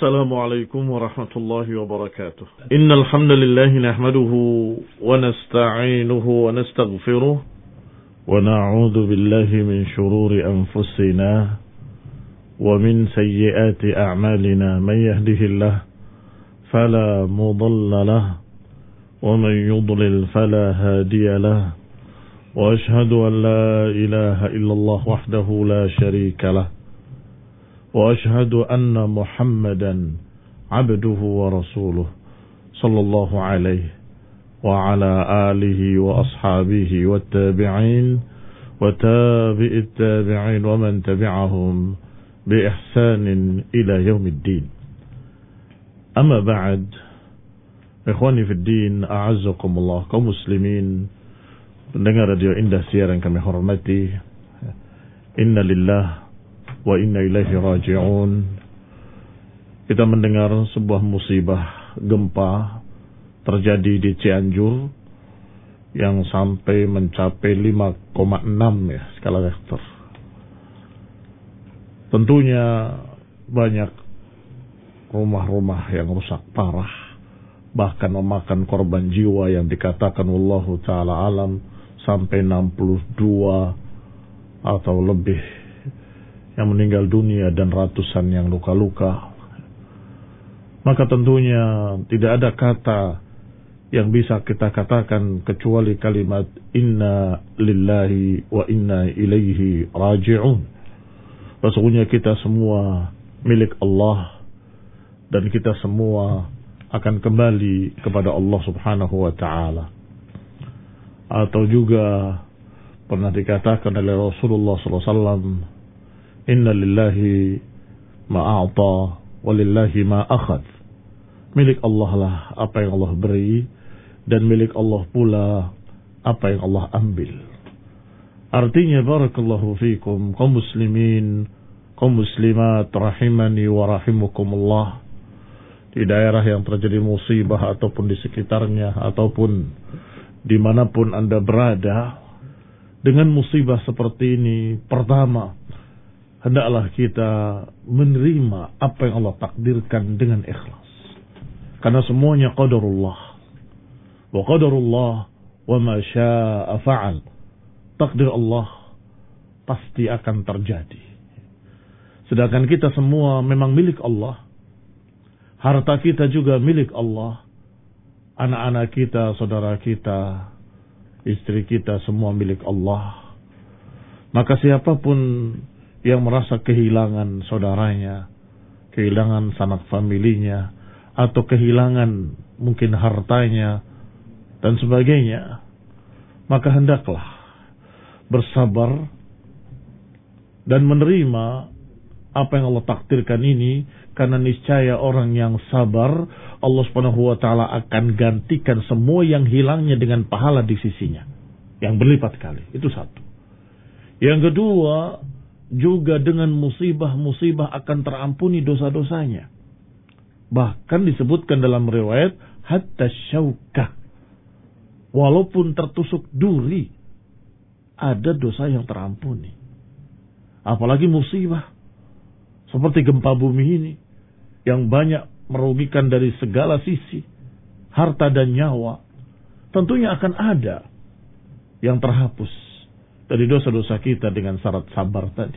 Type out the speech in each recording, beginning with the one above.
السلام عليكم ورحمة الله وبركاته. إن الحمد لله نحمده ونستعينه ونستغفره ونعوذ بالله من شرور أنفسنا ومن سيئات أعمالنا. من يهده الله فلا مضل له ومن يضلل فلا هادي له وأشهد أن لا إله إلا الله وحده لا شريك له وأشهد أن محمدا عبده ورسوله صلى الله عليه وعلى آله وأصحابه والتابعين وتابع التابعين ومن تبعهم بإحسان إلى يوم الدين. أما بعد، إخواني في الدين أعزكم الله kaum muslimin pendengar radio Indah Siar yang kami hormati, inna lillah wa inna ilaihi raji'un. Kita mendengar sebuah musibah gempa terjadi di Cianjur yang sampai mencapai 5,6 ya skala Richter. Tentunya banyak rumah-rumah yang rusak parah, bahkan memakan korban jiwa yang dikatakan wallahu ta'ala alam sampai 62 atau lebih yang meninggal dunia dan ratusan yang luka-luka. Maka tentunya tidak ada kata yang bisa kita katakan kecuali kalimat inna lillahi wa inna ilaihi raji'un. Sesungguhnya kita semua milik Allah dan kita semua akan kembali kepada Allah subhanahu wa ta'ala. Atau juga pernah dikatakan oleh Rasulullah SAW, inna lillahi ma'a'ta wa lillahi ma'akhad. Milik Allah lah apa yang Allah beri, dan milik Allah pula apa yang Allah ambil. Artinya barakallahu fikum kaum muslimin, kaum muslimat rahimani wa rahimukumullah, di daerah yang terjadi musibah ataupun di sekitarnya ataupun dimanapun Anda berada, dengan musibah seperti ini, pertama, hendaklah kita menerima apa yang Allah takdirkan dengan ikhlas. Karena semuanya qadarullah. Wa qadarullah wa ma syaa fa'al. Takdir Allah pasti akan terjadi. Sedangkan kita semua memang milik Allah. Harta kita juga milik Allah. Anak-anak kita, saudara kita, istri kita semua milik Allah. Maka siapapun yang merasa kehilangan saudaranya, kehilangan sanak familinya, atau kehilangan mungkin hartanya dan sebagainya, maka hendaklah bersabar dan menerima apa yang Allah takdirkan ini, karena niscaya orang yang sabar, Allah Subhanahu wa ta'ala akan gantikan semua yang hilangnya dengan pahala di sisinya yang berlipat kali. Itu satu. Yang kedua, juga dengan musibah-musibah akan terampuni dosa-dosanya. Bahkan disebutkan dalam riwayat hatta syaukah, walaupun tertusuk duri ada dosa yang terampuni. Apalagi musibah seperti gempa bumi ini yang banyak merugikan dari segala sisi, harta dan nyawa, tentunya akan ada yang terhapus dari dosa-dosa kita dengan syarat sabar tadi.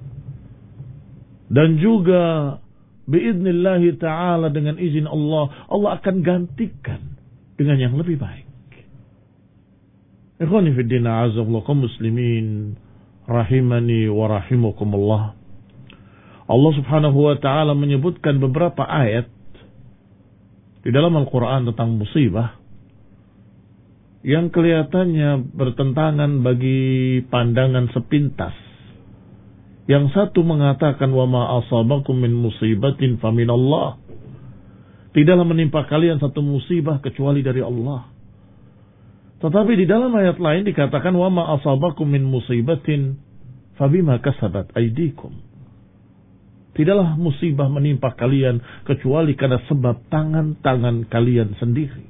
Dan juga biidnillahi ta'ala, dengan izin Allah, Allah akan gantikan dengan yang lebih baik. Ikhwani fiddin a'azzallahu kaum muslimin rahimani wa rahimukumullah. Allah subhanahu wa ta'ala menyebutkan beberapa ayat di dalam Al-Quran tentang musibah yang kelihatannya bertentangan bagi pandangan sepintas. Yang satu mengatakan wa ma asabakum min musibatin faminallah. Tidaklah menimpa kalian satu musibah kecuali dari Allah. Tetapi di dalam ayat lain dikatakan wa ma asabakum min musibatin fabima kasabat aydikum. Tidaklah musibah menimpa kalian kecuali karena sebab tangan-tangan kalian sendiri.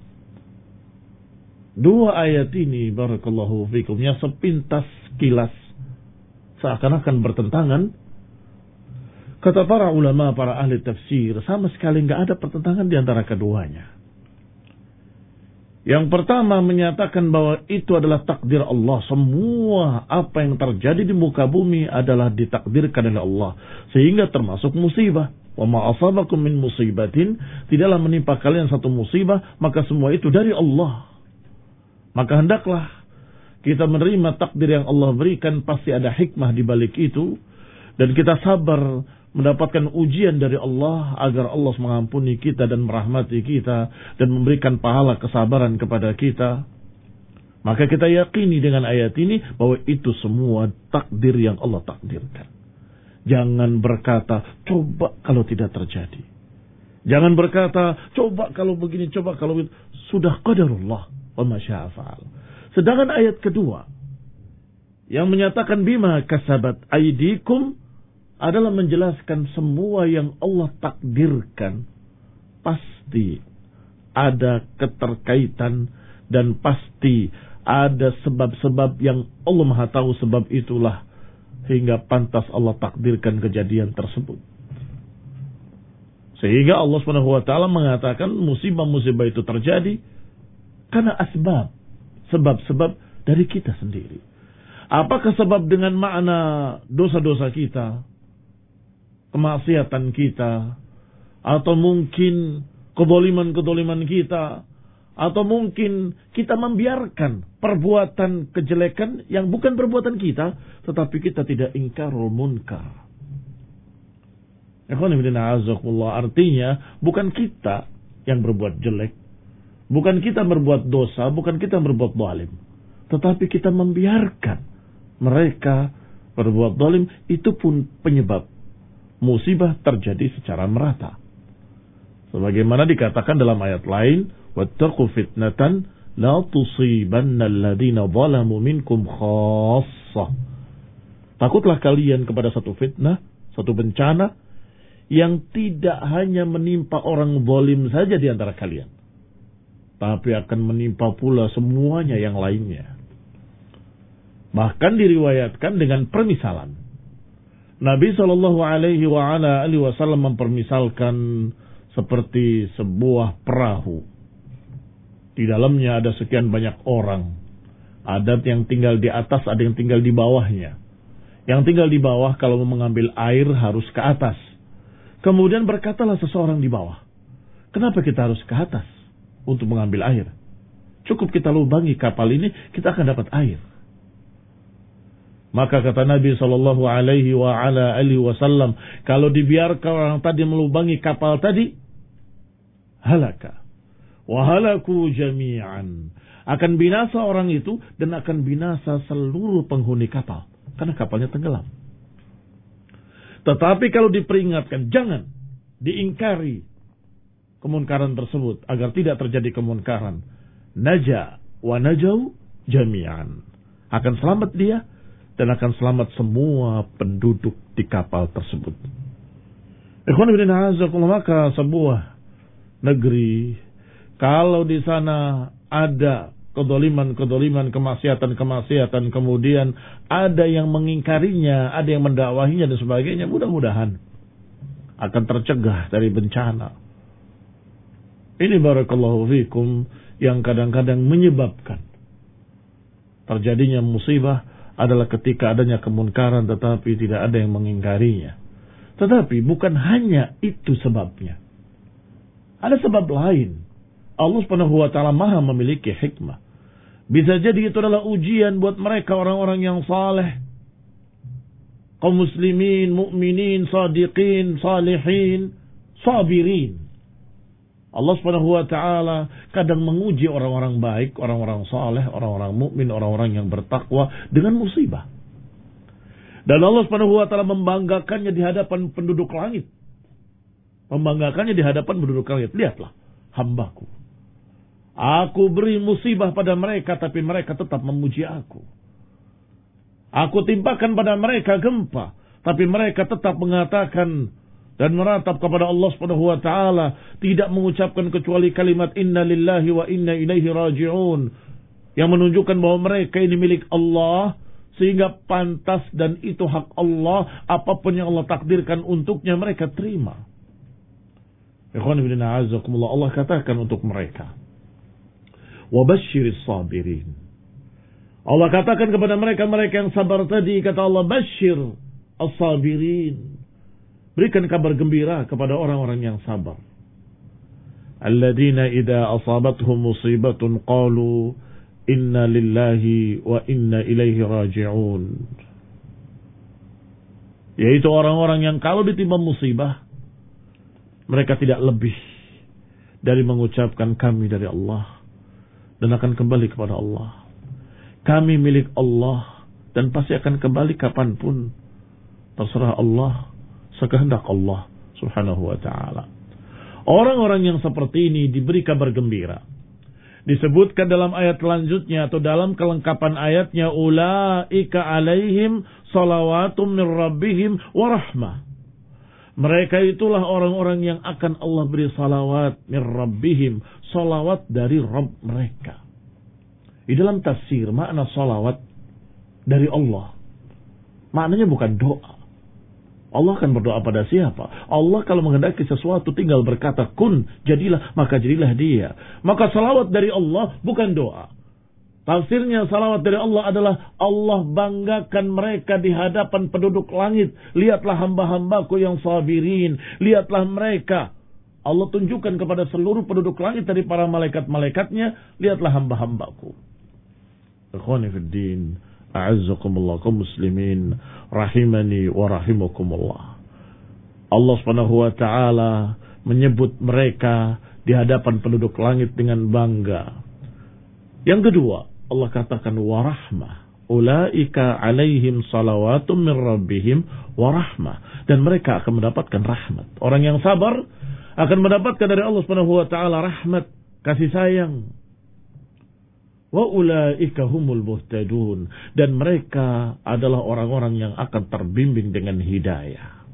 Dua ayat ini barakallahu fikum yang sepintas kilas seakan-akan bertentangan, Kata para ulama, para ahli tafsir, sama sekali nggak ada pertentangan di antara keduanya. Yang pertama menyatakan bahwa itu adalah takdir Allah. Semua apa yang terjadi di muka bumi adalah ditakdirkan oleh Allah. Sehingga termasuk musibah. Wa ma asabakum min musibatin, tidaklah menimpa kalian satu musibah, maka semua itu dari Allah. Maka hendaklah kita menerima takdir yang Allah berikan, pasti ada hikmah di balik itu. Dan kita sabar mendapatkan ujian dari Allah agar Allah mengampuni kita dan merahmati kita dan memberikan pahala kesabaran kepada kita. Maka kita yakini dengan ayat ini bahwa itu semua takdir yang Allah takdirkan. Jangan berkata, coba kalau tidak terjadi. Jangan berkata, coba kalau begini, coba kalau begitu. Sudah qadarullah wa ma syaa fa'al. Sedangkan ayat kedua yang menyatakan bima kasabat aydikum adalah menjelaskan semua yang Allah takdirkan pasti ada keterkaitan dan pasti ada sebab-sebab yang Allah Maha tahu sebab itulah hingga pantas Allah takdirkan kejadian tersebut. Sehingga Allah Subhanahu wa taala mengatakan musibah-musibah itu terjadi karena asbab, sebab-sebab dari kita sendiri. Apakah sebab dengan makna dosa-dosa kita, kemaksiatan kita, atau mungkin kedoliman-kedoliman kita, atau mungkin kita membiarkan perbuatan kejelekan yang bukan perbuatan kita, tetapi kita tidak ingkarul munkar. Artinya bukan kita yang berbuat jelek, bukan kita berbuat dosa, bukan kita berbuat zalim, tetapi kita membiarkan mereka berbuat zalim. Itu pun penyebab musibah terjadi secara merata. Sebagaimana dikatakan dalam ayat lain, wattaqu fitnatan la tusibanna alladhina zalamu minkum khassah. Takutlah kalian kepada satu fitnah, satu bencana yang tidak hanya menimpa orang zalim saja di antara kalian, tapi akan menimpa pula semuanya yang lainnya. Bahkan diriwayatkan dengan permisalan. Nabi SAW mempermisalkan seperti sebuah perahu. Di dalamnya ada sekian banyak orang. Ada yang tinggal di atas, ada yang tinggal di bawahnya. Yang tinggal di bawah kalau mau mengambil air harus ke atas. Kemudian berkatalah seseorang di bawah, kenapa kita harus ke atas untuk mengambil air? Cukup kita lubangi kapal ini, kita akan dapat air. Maka kata Nabi SAW, kalau dibiarkan orang tadi melubangi kapal tadi, halaka. Wahalaku jami'an. Akan binasa orang itu dan akan binasa seluruh penghuni kapal. Karena kapalnya tenggelam. Tetapi kalau diperingatkan, jangan diingkari kemunkaran tersebut. Agar tidak terjadi kemunkaran. Naja wa najau jami'an. Akan selamat dia dan akan selamat semua penduduk di kapal tersebut. Maka sebuah negeri, kalau di sana ada kedoliman-kedoliman, kemaksiatan-kemaksiatan, kemudian ada yang mengingkarinya, ada yang mendakwahinya dan sebagainya, mudah-mudahan akan tercegah dari bencana. Ini barakallahu fikum yang kadang-kadang menyebabkan terjadinya musibah adalah ketika adanya kemunkaran tetapi tidak ada yang mengingkarinya. Tetapi bukan hanya itu sebabnya. Ada sebab lain. Allah Subhanahu wa taala Maha memiliki hikmah. Bisa jadi itu adalah ujian buat mereka orang-orang yang saleh. Kaum muslimin, mukminin, shadiqin, salihin, sabirin. Allah Subhanahu wa taala kadang menguji orang-orang baik, orang-orang saleh, orang-orang mukmin, orang-orang yang bertakwa dengan musibah. Dan Allah Subhanahu wa taala membanggakannya di hadapan penduduk langit. Membanggakannya di hadapan penduduk langit. Lihatlah hambaku. Aku beri musibah pada mereka tapi mereka tetap memuji aku. Aku timpakan pada mereka gempa tapi mereka tetap mengatakan dan meratap kepada Allah Subhanahu wa taala, tidak mengucapkan kecuali kalimat inna lillahi wa inna ilaihi raji'un, yang menunjukkan bahwa mereka ini milik Allah, sehingga pantas dan itu hak Allah, apapun yang Allah takdirkan untuknya mereka terima. Ikhwan fillah a'azzakumullah, Allah katakan untuk mereka, wabashiris sabirin. Allah katakan kepada mereka yang sabar tadi, kata Allah, bashir as-sabirin, berikan kabar gembira kepada orang-orang yang sabar. Alladzina idza asabathum musibatun qalu inna lillahi wa inna ilaihi raji'un. Yaitu orang-orang yang kalau ditimpa musibah, mereka tidak lebih dari mengucapkan kami dari Allah dan akan kembali kepada Allah. Kami milik Allah dan pasti akan kembali kapanpun. Terserah Allah, sekehendak Allah subhanahu wa ta'ala. Orang-orang yang seperti ini diberi kabar gembira. Disebutkan dalam ayat selanjutnya atau dalam kelengkapan ayatnya, ulaika alaihim salawatum min rabbihim wa rahmah. Mereka itulah orang-orang yang akan Allah beri salawat min rabbihim, salawat dari Rabb mereka. Di dalam tafsir makna salawat dari Allah, maknanya bukan doa. Allah akan berdoa pada siapa? Allah kalau menghendaki sesuatu tinggal berkata kun, jadilah, maka jadilah dia. Maka salawat dari Allah bukan doa. Tafsirnya salawat dari Allah adalah Allah banggakan mereka di hadapan penduduk langit. Lihatlah hamba-hambaku yang sabirin. Lihatlah mereka. Allah tunjukkan kepada seluruh penduduk langit dari para malaikat-malaikatnya. Lihatlah hamba-hambaku. Ikhwani fiddin, a'azzakumullah, kaum muslimin, rahimani wa rahimakumullah. Allah Subhanahu wa ta'ala menyebut mereka di hadapan penduduk langit dengan bangga. Yang kedua, Allah katakan wa rahmah. Ulaika alaihim salawatum min rabbihim wa rahmah. Dan mereka akan mendapatkan rahmat. Orang yang sabar akan mendapatkan dari Allah Subhanahu wa ta'ala rahmat, kasih sayang. Wa ulaika humul muhtadun, dan mereka adalah orang-orang yang akan terbimbing dengan hidayah.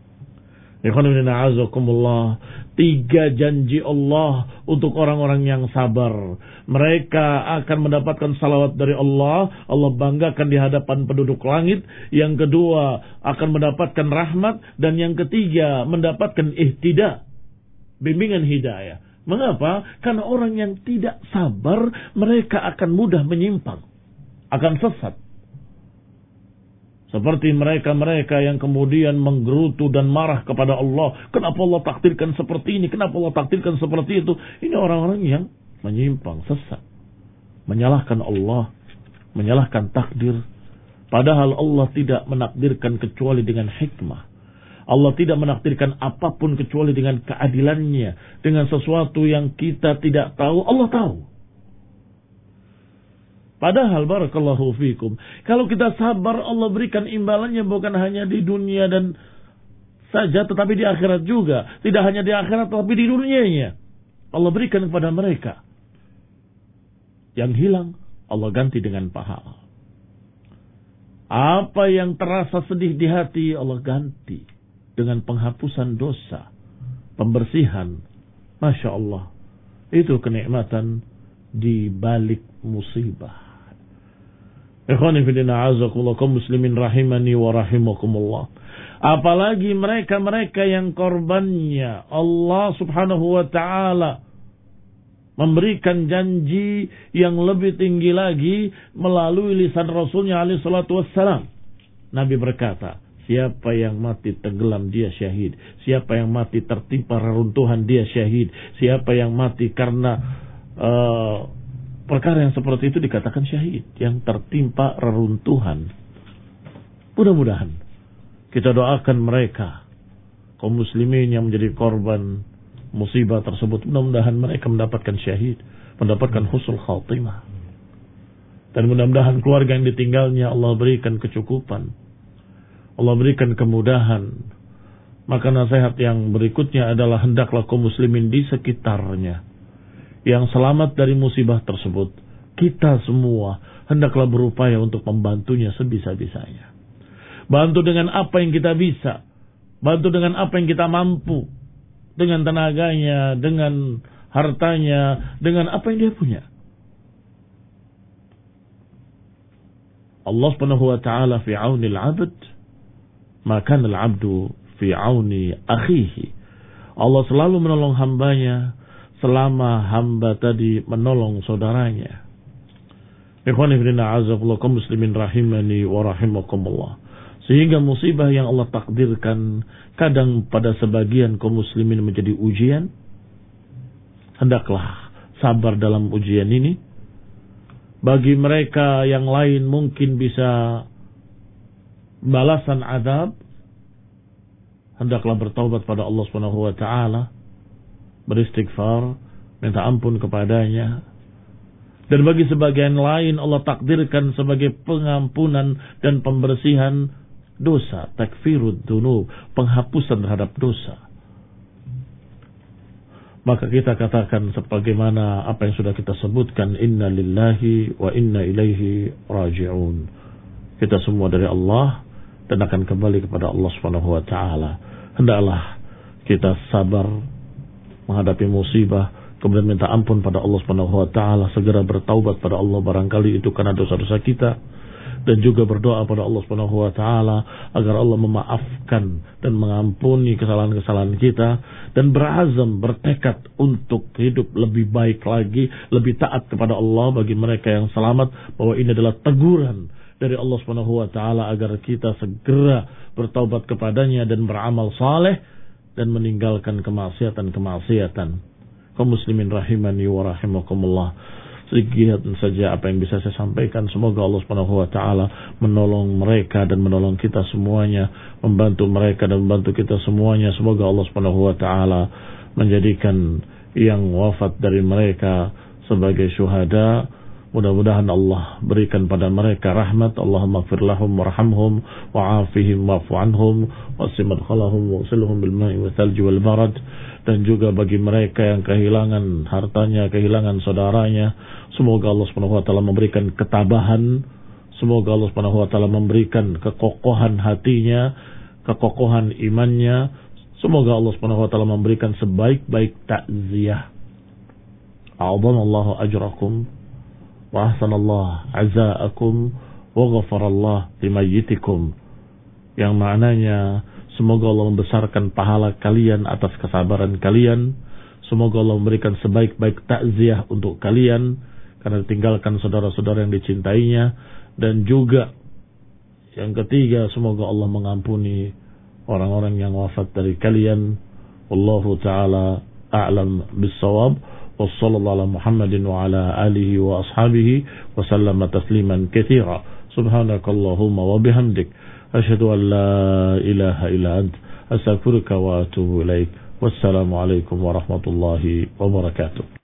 Ikhwanuddin, 3 janji Allah untuk orang-orang yang sabar. Mereka akan mendapatkan salawat dari Allah. Allah banggakan di hadapan penduduk langit. Yang kedua, akan mendapatkan rahmat. Dan yang ketiga, mendapatkan ihtida, bimbingan hidayah. Mengapa? Karena orang yang tidak sabar, mereka akan mudah menyimpang, akan sesat. Seperti mereka-mereka yang kemudian menggerutu dan marah kepada Allah. Kenapa Allah takdirkan seperti ini? Kenapa Allah takdirkan seperti itu? Ini orang-orang yang menyimpang, sesat. Menyalahkan Allah, menyalahkan takdir. Padahal Allah tidak menakdirkan kecuali dengan hikmah. Allah tidak menakdirkan apapun kecuali dengan keadilannya. Dengan sesuatu yang kita tidak tahu, Allah tahu. Padahal barakallahu fikum, kalau kita sabar, Allah berikan imbalannya bukan hanya di dunia dan saja, tetapi di akhirat juga. Tidak hanya di akhirat, tetapi di dunianya. Allah berikan kepada mereka. Yang hilang, Allah ganti dengan pahala. Apa yang terasa sedih di hati, Allah ganti dengan penghapusan dosa, pembersihan. Masya Allah, itu kenikmatan di balik musibah. Ikhwani fillah a'azakumullah, kaum muslimin rahimani wa rahimakumullah. Apalagi mereka-mereka yang korbannya Allah subhanahu wa ta'ala memberikan janji yang lebih tinggi lagi melalui lisan Rasulnya alaihi salatu wassalam. Nabi berkata, siapa yang mati tenggelam dia syahid. Siapa yang mati tertimpa reruntuhan dia syahid. Siapa yang mati karena perkara yang seperti itu dikatakan syahid. Yang tertimpa reruntuhan. Mudah-mudahan kita doakan mereka, kaum muslimin yang menjadi korban musibah tersebut. Mudah-mudahan mereka mendapatkan syahid, mendapatkan husnul khatimah. Dan mudah-mudahan keluarga yang ditinggalnya Allah berikan kecukupan, Allah berikan kemudahan. Maka nasihat yang berikutnya adalah hendaklah kaum muslimin di sekitarnya yang selamat dari musibah tersebut, kita semua hendaklah berupaya untuk membantunya sebisa-bisanya. Bantu dengan apa yang kita bisa, bantu dengan apa yang kita mampu, dengan tenaganya, dengan hartanya, dengan apa yang dia punya. Allah Subhanahu wa taala fi auni al-'abd, maka al-'abdu fi auni akhihi. Allah selalu menolong hambanya selama hamba tadi menolong saudaranya. Ikhwan fillah azakumullah kaum muslimin rahimani wa rahimakumullah. Sehingga musibah yang Allah takdirkan kadang pada sebagian kaum muslimin menjadi ujian. Hendaklah sabar dalam ujian ini. Bagi mereka yang lain mungkin bisa balasan azab. Hendaklah bertaubat pada Allah Subhanahu wa taala, beristighfar, minta ampun kepadanya. Dan bagi sebagian lain Allah takdirkan sebagai pengampunan dan pembersihan dosa, takfirud dzunub, penghapusan terhadap dosa. Maka kita katakan sebagaimana apa yang sudah kita sebutkan, inna lillahi wa inna ilaihi raji'un. Kita semua dari Allah dan akan kembali kepada Allah Subhanahu wa taala. Hendaklah kita sabar menghadapi musibah, kemudian minta ampun pada Allah Subhanahu wa taala, segera bertaubat pada Allah barangkali itu karena dosa-dosa kita, dan juga berdoa pada Allah Subhanahu wa taala agar Allah memaafkan dan mengampuni kesalahan-kesalahan kita, dan berazam, bertekad untuk hidup lebih baik lagi, lebih taat kepada Allah. Bagi mereka yang selamat, bahwa ini adalah teguran dari Allah Subhanahu wa taala agar kita segera bertaubat kepadanya dan beramal saleh dan meninggalkan kemaksiatan-kemaksiatan. Kaum muslimin rahimani wa rahimakumullah. Sedikit saja apa yang bisa saya sampaikan. Semoga Allah Subhanahu wa taala menolong mereka dan menolong kita semuanya, membantu mereka dan membantu kita semuanya. Semoga Allah Subhanahu wa taala menjadikan yang wafat dari mereka sebagai syuhada. Mudah-mudahan Allah berikan pada mereka rahmat. Allahumma ighfir lahum warhamhum wa'afihim wa'fu anhum wasi madkhalahum wa'silhum bil ma'i wal thalji wal barad. Dan juga bagi mereka yang kehilangan hartanya, kehilangan saudaranya, semoga Allah Subhanahu wa taala memberikan ketabahan. Semoga Allah Subhanahu wa taala memberikan kekokohan hatinya, kekokohan imannya. Semoga Allah Subhanahu wa taala memberikan sebaik-baik takziah. A'adhanallahu ajrakum wa ahsanallahu azaakum wa ghafarallahu limayyitikum, yang maknanya semoga Allah membesarkan pahala kalian atas kesabaran kalian. Semoga Allah memberikan sebaik-baik takziah untuk kalian karena ditinggalkan saudara-saudara yang dicintainya. Dan juga yang ketiga, semoga Allah mengampuni orang-orang yang wafat dari kalian. Wallahu ta'ala a'lam bis-shawab. Wassallallahu ala Muhammadin wa ala alihi wa ashabihi wa sallama tasliman katsira. Subhanakallahumma wa bihamdik, asyhadu an la ilaha illa ant, astaghfiruka wa atubu ilaik. Wassalamu alaikum warahmatullahi wabarakatuh.